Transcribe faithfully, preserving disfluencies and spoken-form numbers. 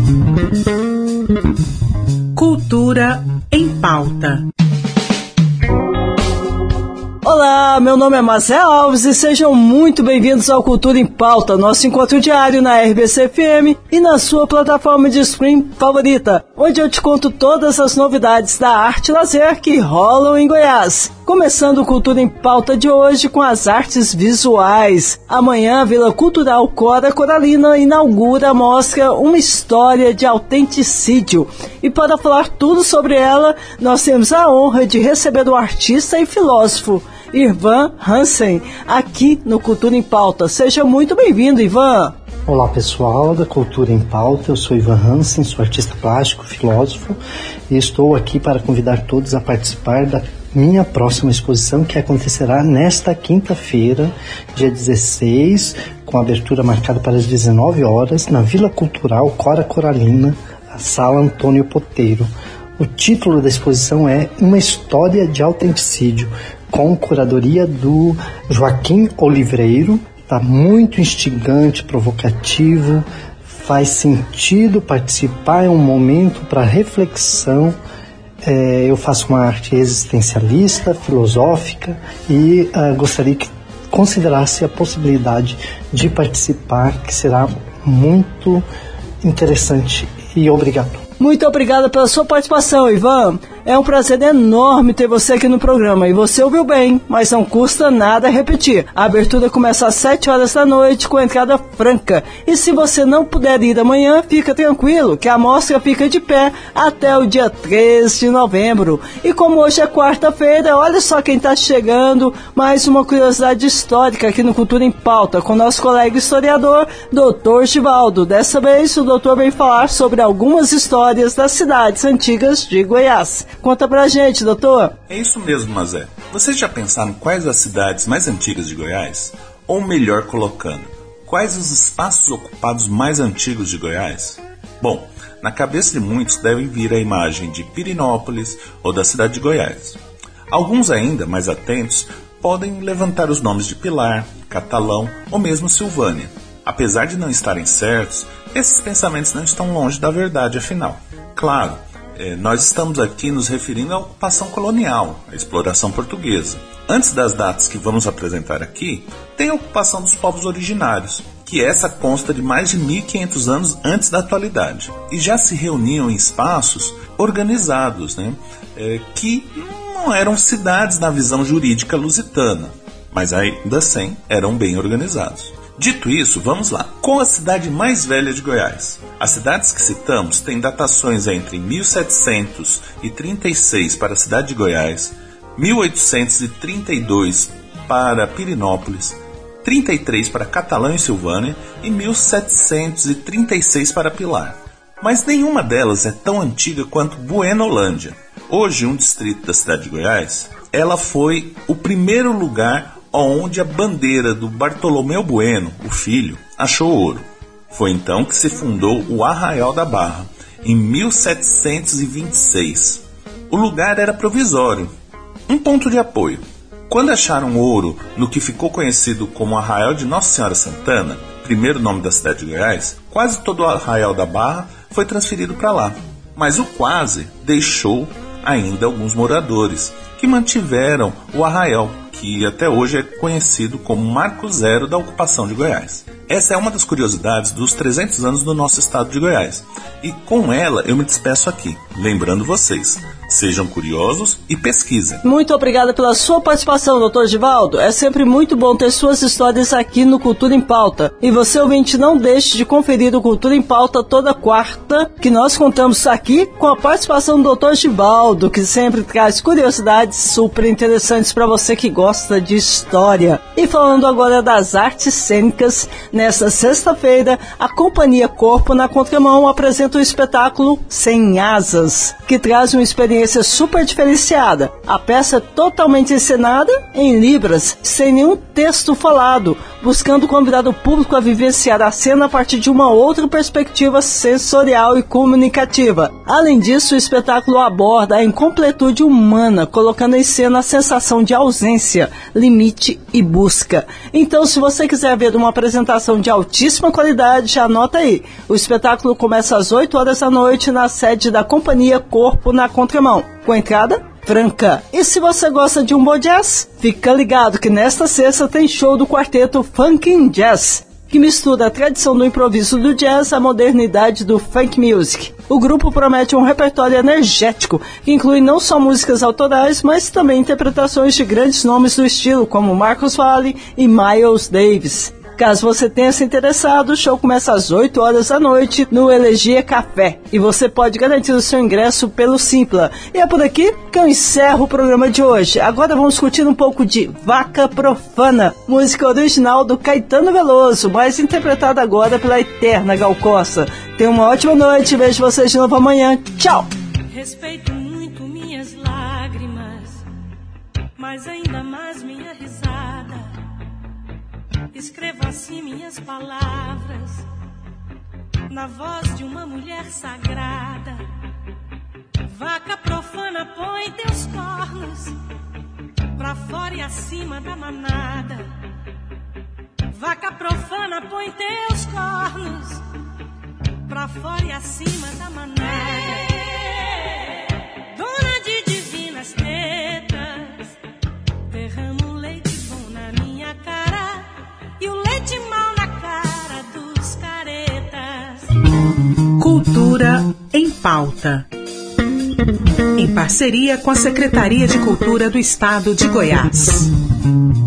Cultura em Pauta. Olá, meu nome é Marcelo Alves e sejam muito bem-vindos ao Cultura em Pauta, nosso encontro diário na R B C F M e na sua plataforma de stream favorita, onde eu te conto todas as novidades da arte e lazer que rolam em Goiás. Começando o Cultura em Pauta de hoje com as artes visuais. Amanhã a Vila Cultural Cora Coralina inaugura a mostra Uma História de Autenticídio. E para falar tudo sobre ela, nós temos a honra de receber o artista e filósofo Ivan Hansen, aqui no Cultura em Pauta. Seja muito bem-vindo, Ivan. Olá pessoal da Cultura em Pauta, eu sou Ivan Hansen, sou artista plástico, filósofo e estou aqui para convidar todos a participar da minha próxima exposição, que acontecerá nesta quinta-feira, dia dezesseis, com a abertura marcada para as dezenove horas, na Vila Cultural Cora Coralina, a Sala Antônio Poteiro. O título da exposição é Uma História de Autenticídio, com curadoria do Joaquim Oliveira. Está muito instigante, provocativo, faz sentido participar, é um momento para reflexão. É, eu faço uma arte existencialista, filosófica e uh, gostaria que considerasse a possibilidade de participar, que será muito interessante, e obrigado. Muito obrigado pela sua participação, Ivan. É um prazer enorme ter você aqui no programa. E você ouviu bem, mas não custa nada repetir. A abertura começa às sete horas da noite com entrada franca. E se você não puder ir amanhã, fica tranquilo, que a mostra fica de pé até o dia três de novembro. E como hoje é quarta-feira, olha só quem está chegando. Mais uma curiosidade histórica aqui no Cultura em Pauta, com nosso colega historiador, doutor Givaldo. Dessa vez, o doutor vem falar sobre algumas histórias das cidades antigas de Goiás. Conta pra gente, doutor. É isso mesmo, Mazé. Vocês já pensaram quais as cidades mais antigas de Goiás? Ou melhor colocando, quais os espaços ocupados mais antigos de Goiás? Bom, na cabeça de muitos deve vir a imagem de Pirenópolis ou da cidade de Goiás. Alguns ainda, mais atentos, podem levantar os nomes de Pilar, Catalão ou mesmo Silvânia. Apesar de não estarem certos, esses pensamentos não estão longe da verdade, afinal. Claro, eh, nós estamos aqui nos referindo à ocupação colonial, à exploração portuguesa. Antes das datas que vamos apresentar aqui, tem a ocupação dos povos originários, que essa consta de mais de mil e quinhentos anos antes da atualidade, e já se reuniam em espaços organizados, né, eh, que não eram cidades na visão jurídica lusitana, mas ainda assim eram bem organizados. Dito isso, vamos lá. Com a cidade mais velha de Goiás. As cidades que citamos têm datações entre mil setecentos e trinta e seis para a cidade de Goiás, mil oitocentos e trinta e dois para Pirenópolis, trinta e três para Catalão e Silvânia e mil setecentos e trinta e seis para Pilar. Mas nenhuma delas é tão antiga quanto Buenolândia. Hoje, um distrito da cidade de Goiás, ela foi o primeiro lugar onde a bandeira do Bartolomeu Bueno, o filho, achou ouro. Foi então que se fundou o Arraial da Barra, em mil setecentos e vinte e seis. O lugar era provisório, um ponto de apoio. Quando acharam ouro no que ficou conhecido como Arraial de Nossa Senhora Santana, primeiro nome da cidade de Goiás, quase todo o Arraial da Barra foi transferido para lá. Mas o quase deixou ainda alguns moradores, que mantiveram o arraial, que até hoje é conhecido como Marco Zero da ocupação de Goiás. Essa é uma das curiosidades dos trezentos anos do nosso estado de Goiás. E com ela eu me despeço aqui, lembrando vocês, sejam curiosos e pesquisem. Muito obrigada pela sua participação, doutor Givaldo. É sempre muito bom ter suas histórias aqui no Cultura em Pauta. E você, ouvinte, não deixe de conferir o Cultura em Pauta toda quarta, que nós contamos aqui com a participação do doutor Givaldo, que sempre traz curiosidades super interessantes para você que gosta de história. E falando agora das artes cênicas, nesta sexta-feira, a Companhia Corpo na Contramão apresenta o espetáculo Sem Asas, que traz uma experiência super diferenciada. A peça é totalmente encenada em libras, sem nenhum texto falado, buscando convidar o público a vivenciar a cena a partir de uma outra perspectiva sensorial e comunicativa. Além disso, o espetáculo aborda a incompletude humana, colocando em cena a sensação de ausência, limite e busca. Então, se você quiser ver uma apresentação de altíssima qualidade, já anota aí. O espetáculo começa às oito horas da noite na sede da Companhia Corpo na Contramão, com entrada franca. E se você gosta de um bom jazz, fica ligado que nesta sexta tem show do quarteto Funkin' Jazz, que mistura a tradição do improviso do jazz à modernidade do funk music. O grupo promete um repertório energético, que inclui não só músicas autorais, mas também interpretações de grandes nomes do estilo, como Marcus Valle e Miles Davis. Caso você tenha se interessado, o show começa às oito horas da noite no Elegia Café e você pode garantir o seu ingresso pelo Simpla. E é por aqui que eu encerro o programa de hoje. Agora vamos curtir um pouco de Vaca Profana, música original do Caetano Veloso, mas interpretada agora pela eterna Gal Costa. Tenha uma ótima noite, vejo vocês de novo amanhã. Tchau! Respeito muito minhas lágrimas, mas ainda mais minha risada. Escrevo assim minhas palavras na voz de uma mulher sagrada. Vaca profana, põe teus cornos pra fora e acima da manada. Vaca profana, põe teus cornos pra fora e acima da manada. Dona de divinas tetas, derrama um leite bom na minha cara e o leite mal na cara dos caretas. Cultura em Pauta, em parceria com a Secretaria de Cultura do Estado de Goiás.